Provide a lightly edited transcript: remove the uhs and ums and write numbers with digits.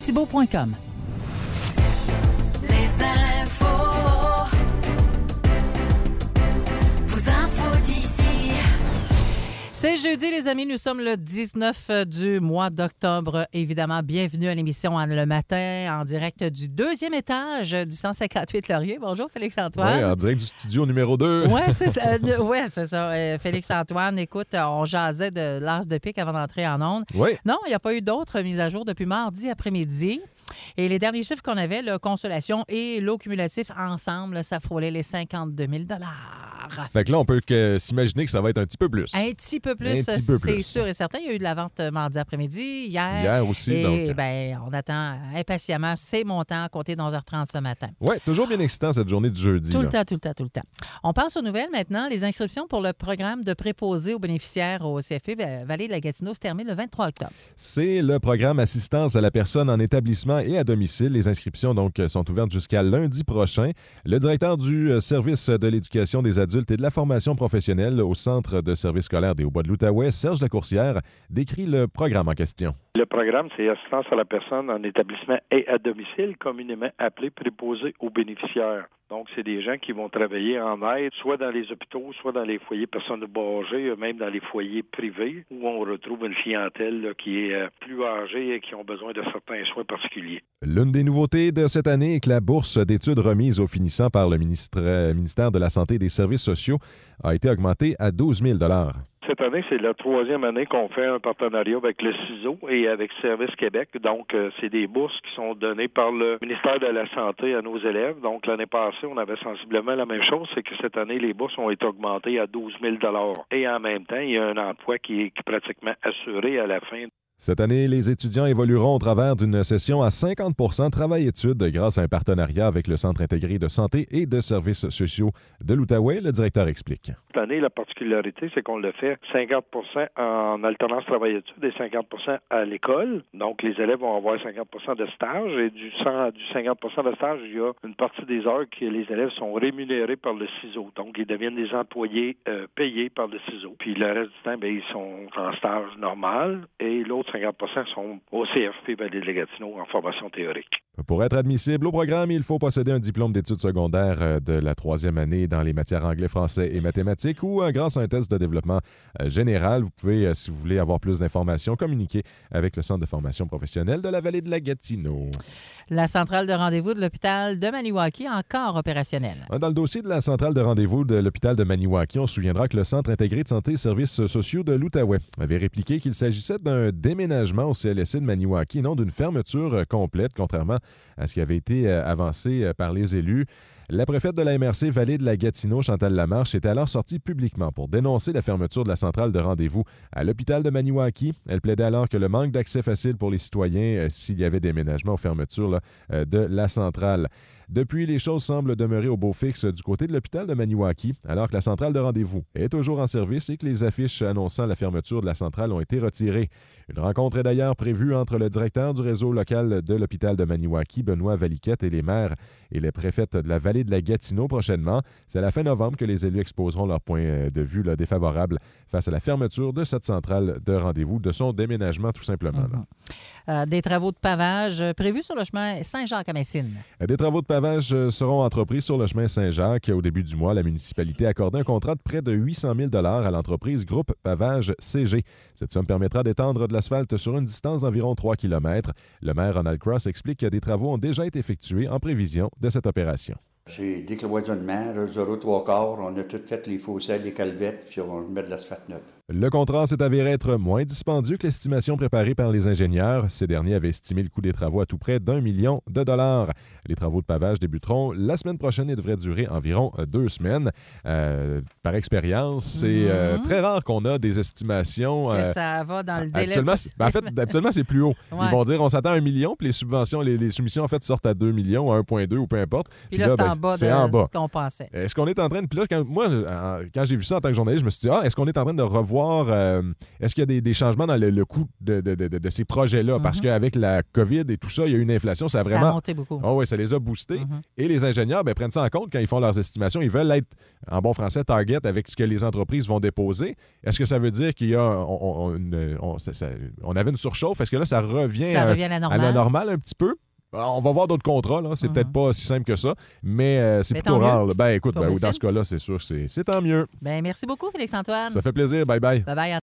Thibault.com. Les infos. Vos infos d'ici. C'est jeudi, les amis. Nous sommes le 19 du mois d'octobre. Évidemment, bienvenue à l'émission Le Matin en direct du deuxième étage du 158 Laurier. Bonjour, Félix-Antoine. Oui, en direct du studio numéro 2. Oui, c'est ça. C'est ça. Félix-Antoine, écoute, on jasait de l'as de pique avant d'entrer en ondes. Oui. Non, il n'y a pas eu d'autres mises à jour depuis mardi après-midi. Et les derniers chiffres qu'on avait, la consolation et l'eau cumulatif ensemble, ça frôlait les 52 000 $. Fait que là, on peut s'imaginer que ça va être un petit peu plus. Un petit peu plus, c'est sûr et certain. Il y a eu de la vente mardi après-midi, hier. Hier aussi, et, donc. Ben, on attend impatiemment ces montants comptés dans 11h30 ce matin. Oui, toujours bien excitant cette journée du jeudi. Tout le temps. On passe aux nouvelles maintenant. Les inscriptions pour le programme de préposés aux bénéficiaires au CFP Vallée de la Gatineau se terminent le 23 octobre. C'est le programme Assistance à la personne en établissement et à domicile. Les inscriptions donc sont ouvertes jusqu'à lundi prochain. Le directeur du service de l'éducation des adultes et de la formation professionnelle au Centre de services scolaires des Hauts-Bois de l'Outaouais, Serge Lacourcière, décrit le programme en question. Le programme, c'est assistance à la personne en établissement et à domicile, communément appelé préposé aux bénéficiaires. Donc, c'est des gens qui vont travailler en aide, soit dans les hôpitaux, soit dans les foyers personnes âgées, même dans les foyers privés, où on retrouve une clientèle là, qui est plus âgée et qui ont besoin de certains soins particuliers. L'une des nouveautés de cette année est que la bourse d'études remise aux finissants par le ministère de la Santé et des Services sociaux a été augmentée à 12 000 $. Cette année, c'est la troisième année qu'on fait un partenariat avec le CISO et avec Service Québec. Donc, c'est des bourses qui sont données par le ministère de la Santé à nos élèves. Donc, l'année passée, on avait sensiblement la même chose, c'est que cette année, les bourses ont été augmentées à 12 000 $. Et en même temps, il y a un emploi qui est pratiquement assuré à la fin. Cette année, les étudiants évolueront au travers d'une session à 50 % travail-études grâce à un partenariat avec le Centre intégré de santé et de services sociaux de l'Outaouais. Le directeur explique. Cette année, la particularité, c'est qu'on le fait 50 % en alternance travail-études et 50 % à l'école. Donc, les élèves vont avoir 50 % de stage et du 50 % de stage, il y a une partie des heures que les élèves sont rémunérés par le CISO. Donc, ils deviennent des employés payés par le CISO. Puis, le reste du temps, bien, ils sont en stage normal et l'autre 50 % sont au CFP Vallée de la Gatineau en formation théorique. Pour être admissible au programme, il faut posséder un diplôme d'études secondaires de la troisième année dans les matières anglais, français et mathématiques ou grâce à un test de développement général. Vous pouvez, si vous voulez avoir plus d'informations, communiquer avec le Centre de formation professionnelle de la Vallée de la Gatineau. La centrale de rendez-vous de l'hôpital de Maniwaki encore opérationnelle. Dans le dossier de la centrale de rendez-vous de l'hôpital de Maniwaki, on se souviendra que le Centre intégré de santé et services sociaux de l'Outaouais avait répliqué qu'il s'agissait d'un déménagement au CLSC de Maniwaki, non d'une fermeture complète, contrairement à ce qui avait été avancé par les élus. La préfète de la MRC Vallée de la Gatineau, Chantal Lamarche, était alors sortie publiquement pour dénoncer la fermeture de la centrale de rendez-vous à l'hôpital de Maniwaki. Elle plaidait alors que le manque d'accès facile pour les citoyens s'il y avait déménagement ou fermeture de la centrale. Depuis, les choses semblent demeurer au beau fixe du côté de l'hôpital de Maniwaki, alors que la centrale de rendez-vous est toujours en service et que les affiches annonçant la fermeture de la centrale ont été retirées. Une rencontre est d'ailleurs prévue entre le directeur du réseau local de l'hôpital de Maniwaki, Benoît Valiquette, et les maires et les préfètes de la Vallée de la Gatineau prochainement. C'est à la fin novembre que les élus exposeront leur point de vue défavorable face à la fermeture de cette centrale de rendez-vous, de son déménagement tout simplement. Des travaux de pavage prévus sur le chemin Saint-Jacques à Messine. Des travaux de pavage seront entrepris sur le chemin Saint-Jacques. Au début du mois, la municipalité a accordé un contrat de près de 800 000 $ à l'entreprise Groupe Pavage CG. Cette somme permettra d'étendre de l'asphalte sur une distance d'environ 3 km. Le maire Ronald Cross explique que des travaux ont déjà été effectués en prévision de cette opération. C'est des cloisonnements, 0,3 on a tout fait les fossés, les calvettes, puis on met de l'asphalte neuve. Le contrat s'est avéré être moins dispendieux que l'estimation préparée par les ingénieurs. Ces derniers avaient estimé le coût des travaux à tout près d'1 million de $. Les travaux de pavage débuteront la semaine prochaine et devraient durer environ 2 semaines. Par expérience, c'est très rare qu'on a des estimations. Que ça va dans le délai. Habituellement, c'est plus haut. Ouais. Ils vont dire on s'attend à 1 million, puis les subventions, les soumissions en fait sortent à 2 millions, à 1,2 ou peu importe. Puis là, c'est en bas de ce qu'on pensait. Est-ce qu'on est en train de... Puis là, quand j'ai vu ça en tant que journaliste, je me suis dit, est-ce qu'on est en train de revoir savoir, est-ce qu'il y a des changements dans le coût de ces projets-là? Parce qu'avec la COVID et tout ça, il y a eu une inflation. Ça a vraiment... Ça a monté beaucoup. Oh, oui, ça les a boostés. Et les ingénieurs prennent ça en compte quand ils font leurs estimations. Ils veulent être, en bon français, target avec ce que les entreprises vont déposer. Est-ce que ça veut dire qu'il y a on avait une surchauffe? Est-ce que là, ça revient à la normale un petit peu? On va voir d'autres contrats. Là. C'est peut-être pas si simple que ça, mais c'est plutôt rare. Écoute, dans ce cas-là, c'est sûr que c'est tant mieux. Merci beaucoup, Félix-Antoine. Ça fait plaisir. Bye-bye. Bye-bye.